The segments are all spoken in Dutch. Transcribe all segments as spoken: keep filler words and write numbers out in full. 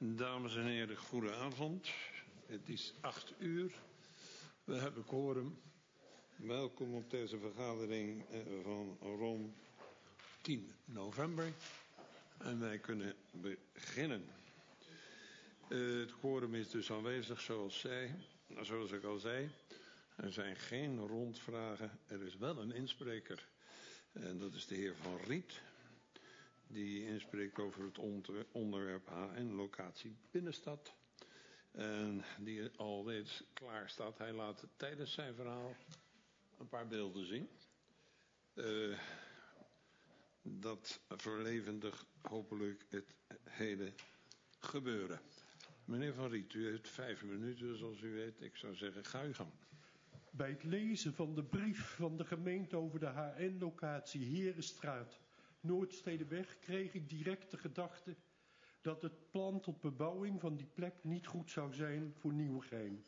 Dames en heren, goede avond. Het is acht uur. We hebben quorum. Welkom op deze vergadering van rond tien november. En wij kunnen beginnen. Uh, het quorum is dus aanwezig zoals, zij, zoals ik al zei. Er zijn geen rondvragen. Er is wel een inspreker. En dat is de heer Van Riet. Die inspreekt over het onderwerp H N-locatie binnenstad. En die alweer klaar staat. Hij laat tijdens zijn verhaal een paar beelden zien. Uh, dat verlevendigt hopelijk het hele gebeuren. Meneer Van Riet, u heeft vijf minuten zoals u weet. Ik zou zeggen, ga uw gang. Bij het lezen van de brief van de gemeente over de H N-locatie Herenstraat Noordstedenweg kreeg ik direct de gedachte dat het plan tot bebouwing van die plek niet goed zou zijn voor Nieuwegein.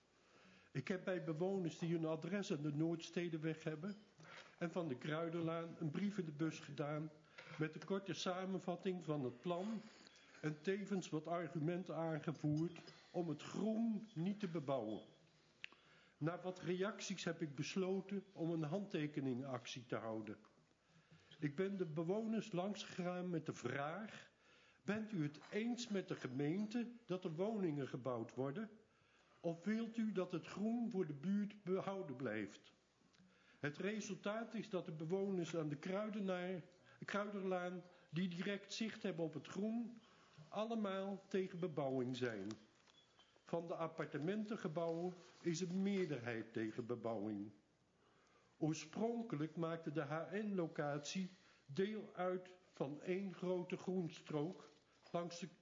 Ik heb bij bewoners die hun adres aan de Noordstedenweg hebben en van de Kruiderlaan een brief in de bus gedaan met een korte samenvatting van het plan en tevens wat argumenten aangevoerd om het groen niet te bebouwen. Na wat reacties heb ik besloten om een handtekeningactie te houden. Ik ben de bewoners langsgegaan met de vraag: bent u het eens met de gemeente dat er woningen gebouwd worden? Of wilt u dat het groen voor de buurt behouden blijft? Het resultaat is dat de bewoners aan de Kruiderlaan, die direct zicht hebben op het groen, allemaal tegen bebouwing zijn. Van de appartementengebouwen is een meerderheid tegen bebouwing. Oorspronkelijk maakte de H N-locatie deel uit van één grote groenstrook langs de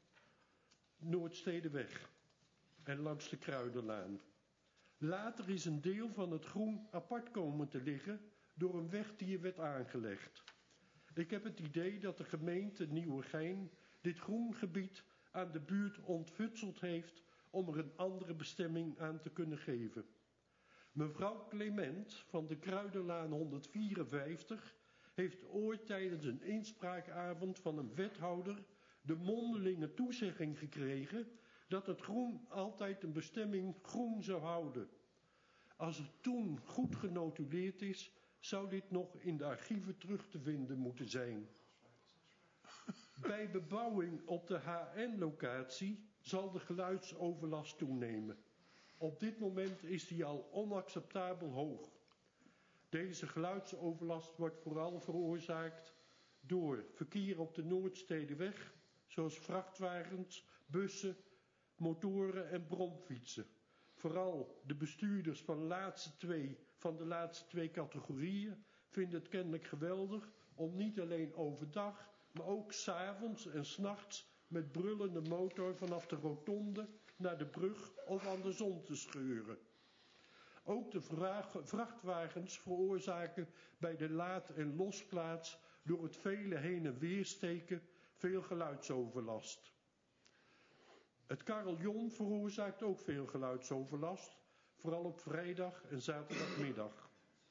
Noordstedenweg en langs de Kruiderlaan. Later is een deel van het groen apart komen te liggen door een weg die er werd aangelegd. Ik heb het idee dat de gemeente Nieuwegein dit groengebied aan de buurt ontfutseld heeft om er een andere bestemming aan te kunnen geven. Mevrouw Clement van de Kruiderlaan honderdvierenvijftig heeft ooit tijdens een inspraakavond van een wethouder de mondelinge toezegging gekregen dat het groen altijd een bestemming groen zou houden. Als het toen goed genotuleerd is, zou dit nog in de archieven terug te vinden moeten zijn. Bij bebouwing op de H N-locatie zal de geluidsoverlast toenemen. Op dit moment is die al onacceptabel hoog. Deze geluidsoverlast wordt vooral veroorzaakt door verkeer op de Noordstedenweg, zoals vrachtwagens, bussen, motoren en bromfietsen. Vooral de bestuurders van, laatste twee, van de laatste twee categorieën vinden het kennelijk geweldig om niet alleen overdag, maar ook 's avonds en 's nachts met brullende motor vanaf de rotonde naar de brug of andersom te scheuren. Ook de vrachtwagens veroorzaken bij de laad- en losplaats door het vele heen en weer steken veel geluidsoverlast. Het carillon veroorzaakt ook veel geluidsoverlast, vooral op vrijdag en zaterdagmiddag.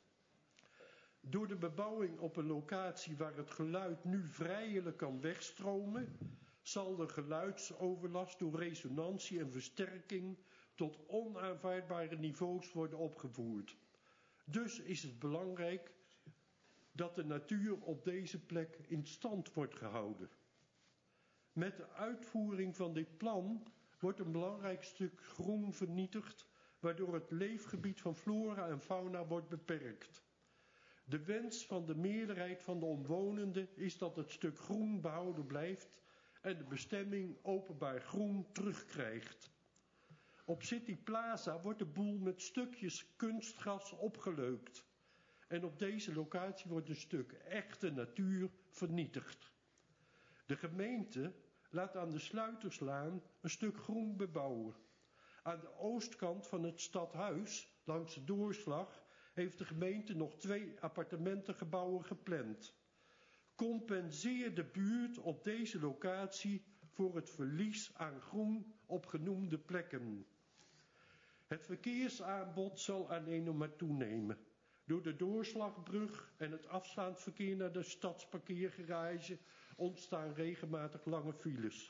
Door de bebouwing op een locatie waar het geluid nu vrijelijk kan wegstromen, zal de geluidsoverlast door resonantie en versterking tot onaanvaardbare niveaus worden opgevoerd. Dus is het belangrijk dat de natuur op deze plek in stand wordt gehouden. Met de uitvoering van dit plan wordt een belangrijk stuk groen vernietigd, waardoor het leefgebied van flora en fauna wordt beperkt. De wens van de meerderheid van de omwonenden is dat het stuk groen behouden blijft en de bestemming openbaar groen terugkrijgt. Op City Plaza wordt de boel met stukjes kunstgras opgeleukt. En op deze locatie wordt een stuk echte natuur vernietigd. De gemeente laat aan de Sluiterslaan een stuk groen bebouwen. Aan de oostkant van het stadhuis, langs de doorslag, heeft de gemeente nog twee appartementengebouwen gepland. Compenseer de buurt op deze locatie voor het verlies aan groen op genoemde plekken. Het verkeersaanbod zal alleen maar toenemen. Door de doorslagbrug en het afslaand verkeer naar de stadsparkeergarage ontstaan regelmatig lange files.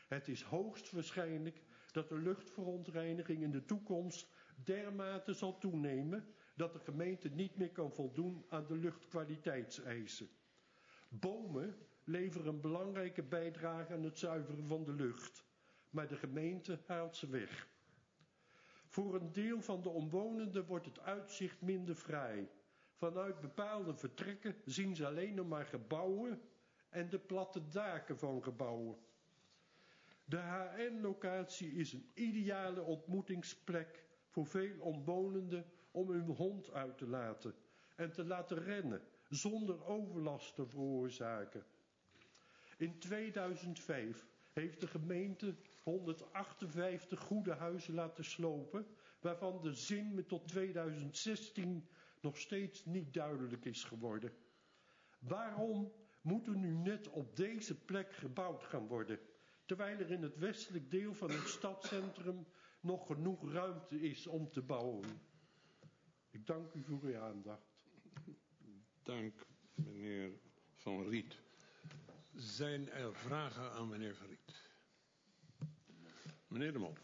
Het is hoogst waarschijnlijk dat de luchtverontreiniging in de toekomst dermate zal toenemen dat de gemeente niet meer kan voldoen aan de luchtkwaliteitseisen. Bomen leveren een belangrijke bijdrage aan het zuiveren van de lucht, maar de gemeente haalt ze weg. Voor een deel van de omwonenden wordt het uitzicht minder fraai. Vanuit bepaalde vertrekken zien ze alleen nog maar gebouwen en de platte daken van gebouwen. De H N-locatie is een ideale ontmoetingsplek voor veel omwonenden om hun hond uit te laten en te laten rennen zonder overlast te veroorzaken. In tweeduizend vijf heeft de gemeente honderdachtenvijftig goede huizen laten slopen, waarvan de zin me tot tweeduizend zestien nog steeds niet duidelijk is geworden. Waarom moet er nu net op deze plek gebouwd gaan worden, terwijl er in het westelijk deel van het stadscentrum nog genoeg ruimte is om te bouwen? Ik dank u voor uw aandacht. Dank, meneer Van Riet. Zijn er vragen aan meneer Van Riet? Meneer De Mol.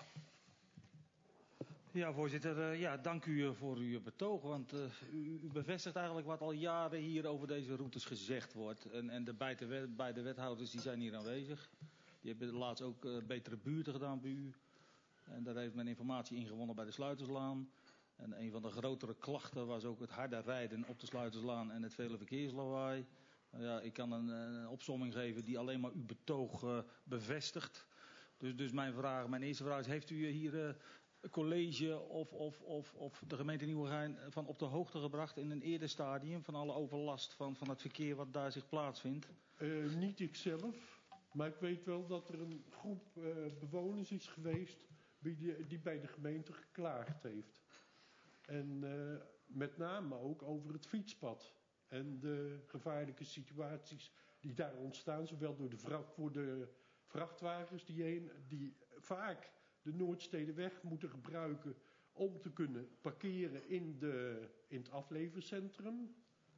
Ja, voorzitter. Uh, ja, dank u uh, voor uw betoog. Want uh, u, u bevestigt eigenlijk wat al jaren hier over deze routes gezegd wordt. En, en de beide, wet, beide wethouders die zijn hier aanwezig. Die hebben laatst ook uh, betere buurten gedaan bij u. En daar heeft men informatie ingewonnen bij de Sluiterslaan. En een van de grotere klachten was ook het harde rijden op de Sluiterslaan en het vele verkeerslawaai. Uh, ja, ik kan een, een opsomming geven die alleen maar uw betoog uh, bevestigt. Dus, dus mijn vraag, mijn eerste vraag is, heeft u hier uh, college of, of, of, of de gemeente Nieuwegein van op de hoogte gebracht in een eerder stadium van alle overlast van, van het verkeer wat daar zich plaatsvindt? Uh, niet ikzelf, maar ik weet wel dat er een groep uh, bewoners is geweest die, die bij de gemeente geklaagd heeft. En uh, met name ook over het fietspad en de gevaarlijke situaties die daar ontstaan, zowel door de vracht, voor de vrachtwagens die, heen, die vaak de Noordstedenweg moeten gebruiken om te kunnen parkeren in, de, in het aflevercentrum.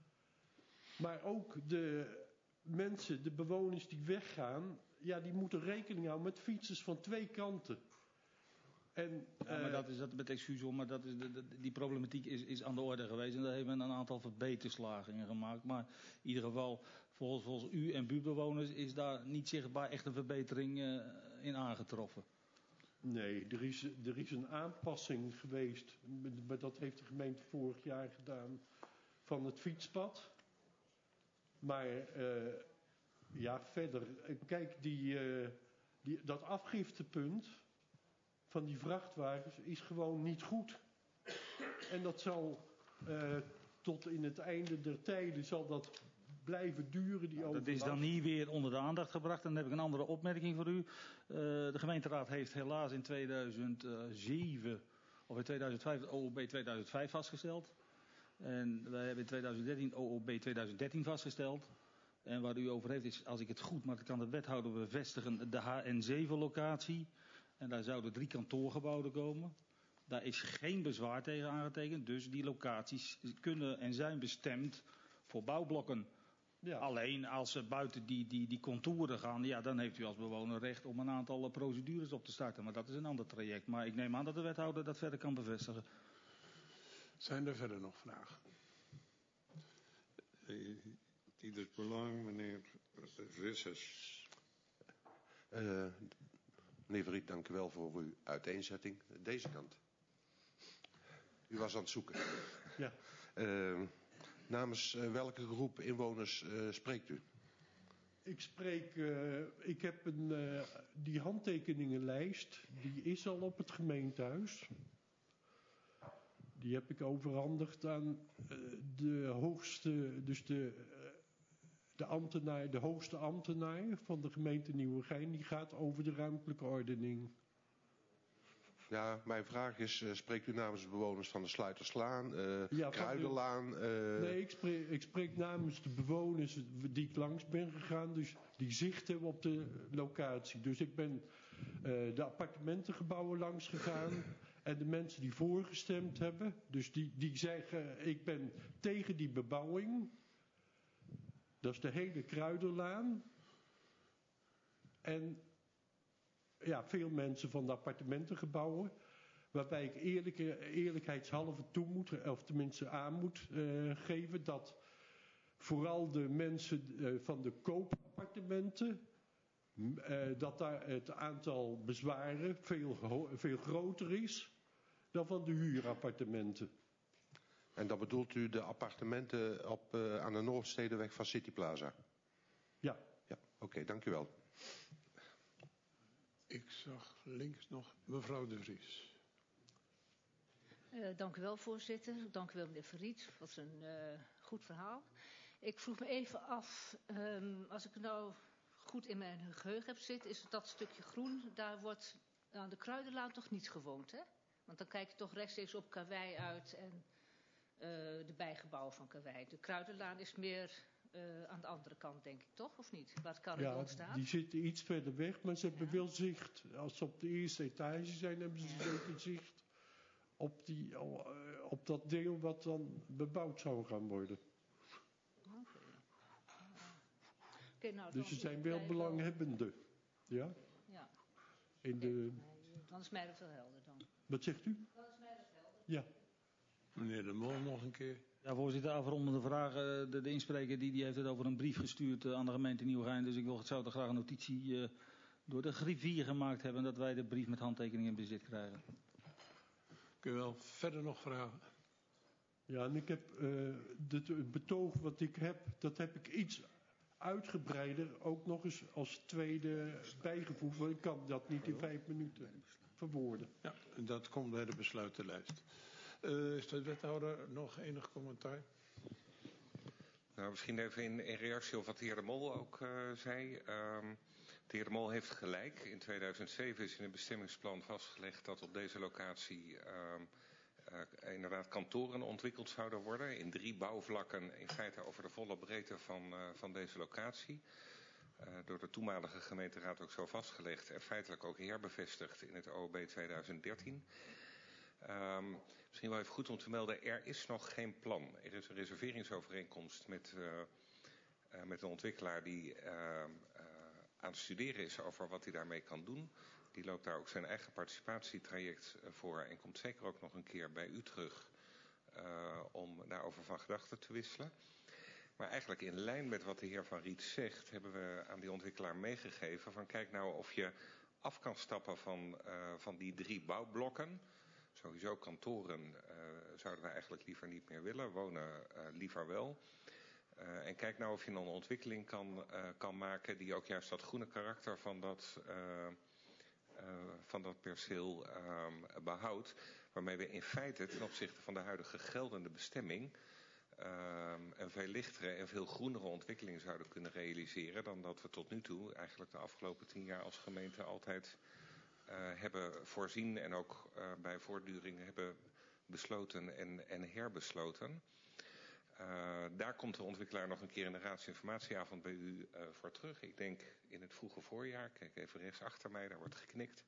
Maar ook de mensen, de bewoners die weggaan, ja, die moeten rekening houden met fietsers van twee kanten. En, ja, maar dat is, dat met excuus hoor, maar dat is, de, de, die problematiek is, is aan de orde geweest en daar hebben we een aantal verbeterslagen in gemaakt. Maar in ieder geval, volgens, volgens u en buurtbewoners is daar niet zichtbaar echt een verbetering uh, in aangetroffen. Nee, er is, er is een aanpassing geweest, maar dat heeft de gemeente vorig jaar gedaan, van het fietspad. Maar uh, ja, verder, kijk, die, uh, die, dat afgiftepunt van die vrachtwagens is gewoon niet goed. En dat zal uh, tot in het einde der tijden zal dat blijven duren, die overlast. Dat is dan niet weer onder de aandacht gebracht. En dan heb ik een andere opmerking voor u. Uh, de gemeenteraad heeft helaas in tweeduizend zeven of in tweeduizend vijf O O B tweeduizend vijf vastgesteld. En wij hebben in tweeduizend dertien O O B tweeduizend dertien vastgesteld. En waar u over heeft is, als ik het goed, maar dat kan de wethouder bevestigen, de H N zeven locatie. En daar zouden drie kantoorgebouwen komen. Daar is geen bezwaar tegen aangetekend. Dus die locaties kunnen en zijn bestemd voor bouwblokken. Ja. Alleen als ze buiten die, die, die contouren gaan, ja, dan heeft u als bewoner recht om een aantal procedures op te starten. Maar dat is een ander traject. Maar ik neem aan dat de wethouder dat verder kan bevestigen. Zijn er verder nog vragen? Ieders belang, meneer Vissers. Uh, meneer Verriet, dank u wel voor uw uiteenzetting. Deze kant. U was aan het zoeken. Ja. Uh, namens uh, welke groep inwoners uh, spreekt u? Ik spreek, uh, ik heb een, uh, die handtekeningenlijst, die is al op het gemeentehuis. Die heb ik overhandigd aan uh, de hoogste, dus de, uh, de ambtenaar, de hoogste ambtenaar van de gemeente Nieuwegein. Die gaat over de ruimtelijke ordening. Ja, mijn vraag is, uh, spreekt u namens de bewoners van de Sluiterslaan, uh, ja, Kruidenlaan? Uh... Nee, ik spreek, ik spreek namens de bewoners die ik langs ben gegaan, dus die zicht hebben op de locatie. Dus ik ben uh, de appartementengebouwen langs gegaan en de mensen die voorgestemd hebben, dus die, die zeggen, ik ben tegen die bebouwing. Dat is de hele Kruidenlaan. En ja, veel mensen van de appartementengebouwen. Waarbij ik eerlijk, eerlijkheidshalve toe moet, of tenminste aan moet uh, geven, dat vooral de mensen uh, van de koopappartementen, uh, dat daar het aantal bezwaren veel, veel groter is dan van de huurappartementen. En dan bedoelt u de appartementen op, uh, aan de Noordstedenweg van City Plaza? Ja. Ja, oké, okay, dank u wel. Ik zag links nog mevrouw De Vries. Uh, dank u wel, voorzitter. Dank u wel, meneer Verriet. Wat een uh, goed verhaal. Ik vroeg me even af, um, als ik nou goed in mijn geheugen heb zitten, is het dat stukje groen, daar wordt aan de Kruidenlaan toch niet gewoond, hè? Want dan kijk je toch rechtstreeks op Karwei uit en uh, de bijgebouwen van Karwei. De Kruidenlaan is meer uh, aan de andere kant, denk ik, toch? Of niet? Waar het carillon ja, staat. Die zitten iets verder weg, maar ze hebben ja. wel zicht. Als ze op de eerste etage zijn, hebben ze ja. zeker zicht op, die, op dat deel wat dan bebouwd zou gaan worden. Okay. Okay, nou, dus ze zijn wel belanghebbenden. Ja? Ja. In okay. de... Dan is mij dat wel helder dan. Wat zegt u? Dan is mij dat helder. Ja. Meneer De Mol nog een keer. Ja, voorzitter, afrondende vraag. De, de inspreker die, die heeft het over een brief gestuurd aan de gemeente Nieuwegein. Dus ik wil, zou er graag een notitie uh, door de griffier gemaakt hebben dat wij de brief met handtekening in bezit krijgen. Kun je wel verder nog vragen? Ja, en ik heb uh, het betoog wat ik heb, dat heb ik iets uitgebreider ook nog eens als tweede bijgevoegd. Want ik kan dat niet in vijf minuten verwoorden. Ja, dat komt bij de besluitenlijst. Uh, is de wethouder nog enig commentaar? Nou, misschien even in, in reactie op wat de heer De Mol ook uh, zei. Um, de heer De Mol heeft gelijk. In tweeduizend zeven is in het bestemmingsplan vastgelegd dat op deze locatie um, uh, inderdaad kantoren ontwikkeld zouden worden. In drie bouwvlakken, in feite over de volle breedte van, uh, van deze locatie. Uh, door de toenmalige gemeenteraad ook zo vastgelegd en feitelijk ook herbevestigd in het O O B tweeduizend dertien. Um, misschien wel even goed om te melden, er is nog geen plan. Er is een reserveringsovereenkomst met, uh, uh, met een ontwikkelaar die uh, uh, aan het studeren is over wat hij daarmee kan doen. Die loopt daar ook zijn eigen participatietraject voor en komt zeker ook nog een keer bij u terug uh, om daarover van gedachten te wisselen. Maar eigenlijk in lijn met wat de heer Van Riet zegt, hebben we aan die ontwikkelaar meegegeven van kijk nou of je af kan stappen van, uh, van die drie bouwblokken. Sowieso kantoren uh, zouden we eigenlijk liever niet meer willen, wonen uh, liever wel. Uh, en kijk nou of je een ontwikkeling kan, uh, kan maken die ook juist dat groene karakter van dat, uh, uh, van dat perceel uh, behoudt. Waarmee we in feite ten opzichte van de huidige geldende bestemming uh, een veel lichtere en veel groenere ontwikkeling zouden kunnen realiseren dan dat we tot nu toe eigenlijk de afgelopen tien jaar als gemeente altijd Uh, hebben voorzien en ook uh, bij voortduring hebben besloten en, en herbesloten. Uh, daar komt de ontwikkelaar nog een keer in de raadsinformatieavond bij u uh, voor terug. Ik denk in het vroege voorjaar. Kijk even rechts achter mij, daar wordt geknikt.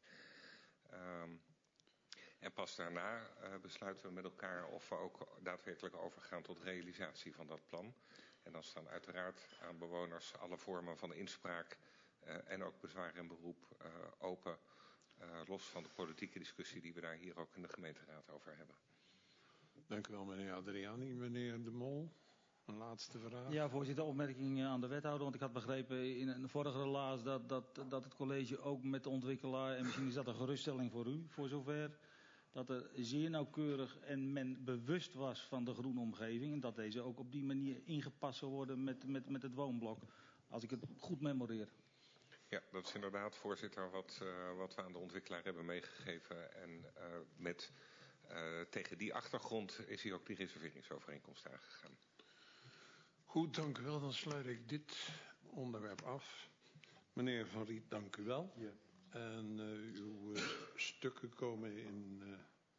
Um, en pas daarna uh, besluiten we met elkaar of we ook daadwerkelijk overgaan tot realisatie van dat plan. En dan staan uiteraard aan bewoners alle vormen van inspraak uh, en ook bezwaar en beroep uh, open. Uh, los van de politieke discussie die we daar hier ook in de gemeenteraad over hebben. Dank u wel, meneer Adriani. Meneer De Mol, een laatste vraag. Ja, voorzitter, opmerking aan de wethouder. Want ik had begrepen in een vorige relaas dat, dat, dat het college ook met de ontwikkelaar, en misschien is dat een geruststelling voor u, voor zover, dat er zeer nauwkeurig en men bewust was van de groene omgeving. En dat deze ook op die manier ingepast zou worden met, met, met het woonblok. Als ik het goed memoreer. Ja, dat is inderdaad, voorzitter, wat, uh, wat we aan de ontwikkelaar hebben meegegeven. En uh, met, uh, tegen die achtergrond is hier ook die reserveringsovereenkomst aangegaan. Goed, dank u wel. Dan sluit ik dit onderwerp af. Meneer Van Riet, dank u wel. Ja. En uh, uw uh, stukken komen in... Uh,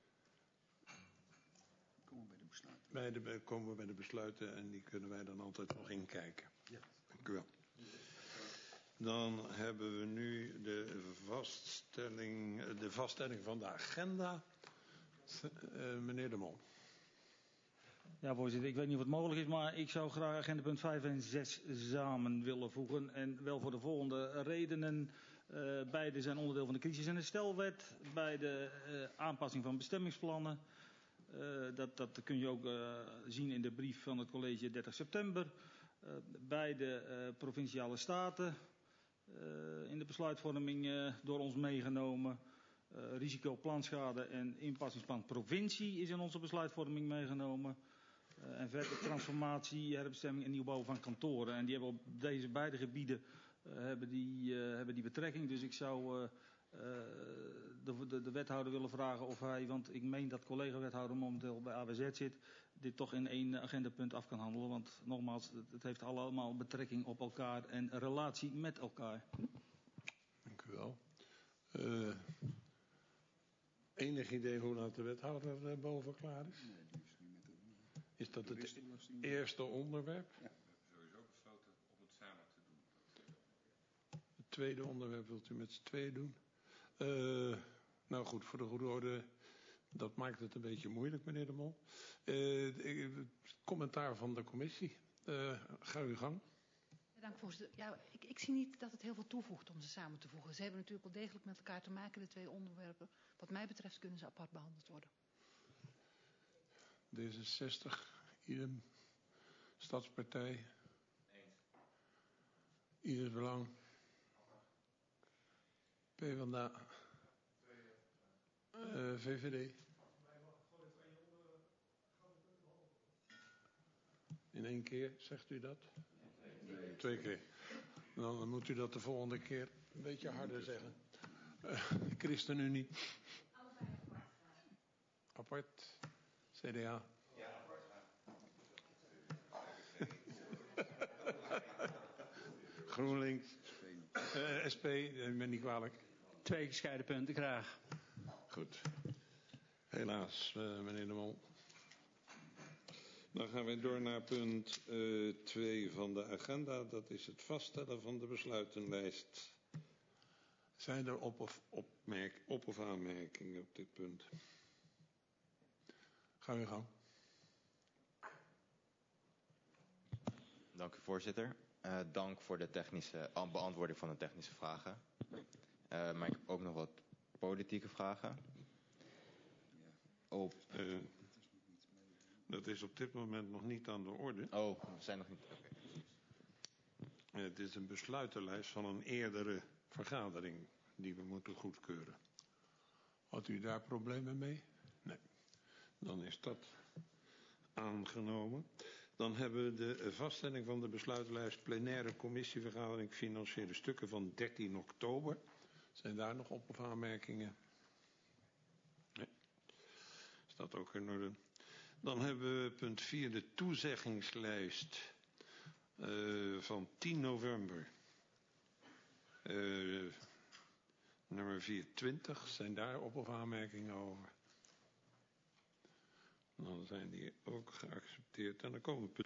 komen bij de besluiten. Bij de, komen we bij de besluiten en die kunnen wij dan altijd nog inkijken. Ja. Dank u wel. Dan hebben we nu de vaststelling, de vaststelling van de agenda. Uh, meneer De Mol. Ja, voorzitter, ik weet niet of het mogelijk is, maar ik zou graag agenda punt vijf en zes samen willen voegen. En wel voor de volgende redenen. Uh, beide zijn onderdeel van de crisis- en herstelwet. Beide uh, aanpassing van bestemmingsplannen. Uh, dat, dat kun je ook uh, zien in de brief van het college dertig september. Uh, beide uh, provinciale staten uh, in de besluitvorming uh, door ons meegenomen. Uh, risico planschade en inpassingsplan provincie is in onze besluitvorming meegenomen. Uh, en verder transformatie, herbestemming en nieuwbouw van kantoren. En die hebben op deze beide gebieden uh, hebben die, uh, hebben die betrekking. Dus ik zou uh, uh, de, de, de wethouder willen vragen of hij, want ik meen dat collega-wethouder momenteel bij A W Z zit, dit toch in één agendapunt af kan handelen. Want nogmaals, het, het heeft allemaal betrekking op elkaar en relatie met elkaar. Dank u wel. Uh, enig idee hoe laat de wethouder uh, boven klaar is? Is dat het eerste onderwerp? Ja. We hebben sowieso besloten om het samen te doen. Het tweede onderwerp wilt u met z'n tweeën doen? Uh, nou goed, voor de goede orde, dat maakt het een beetje moeilijk, meneer De Mol. Uh, commentaar van de commissie. Uh, ga uw gang. Ja, dank voorzitter. Ja, ik, ik zie niet dat het heel veel toevoegt om ze samen te voegen. Ze hebben natuurlijk wel degelijk met elkaar te maken, de twee onderwerpen. Wat mij betreft kunnen ze apart behandeld worden. D zesenzestig, idem, Stadspartij, Ieders Belang, PvdA, uh, V V D. In één keer, zegt u dat? Twee keer. Nou, dan moet u dat de volgende keer een beetje harder zeggen. Uh, ChristenUnie. Apart. C D A. GroenLinks, uh, S P, ik ben niet kwalijk. Twee gescheiden punten, graag. Goed. Helaas, uh, meneer De Mol. Dan gaan we door naar punt twee uh, van de agenda. Dat is het vaststellen van de besluitenlijst. Zijn er op of, opmerk, op of aanmerkingen op dit punt? Ga uw gang. Dank u, voorzitter. Uh, dank voor de technische uh, beantwoording van de technische vragen. Uh, maar ik heb ook nog wat politieke vragen. Op... Uh, dat is op dit moment nog niet aan de orde. Oh, we zijn nog niet... Okay. Het is een besluitenlijst van een eerdere vergadering die we moeten goedkeuren. Had u daar problemen mee? Nee. Dan is dat aangenomen. Dan hebben we de vaststelling van de besluitenlijst plenaire commissievergadering financiële stukken van dertien oktober. Zijn daar nog op- of aanmerkingen? Nee. Is dat ook in orde? Dan hebben we punt vier, de toezeggingslijst uh, van tien november. Uh, nummer vierentwintig, zijn daar op- of aanmerkingen over? Dan zijn die ook geaccepteerd. En dan komen we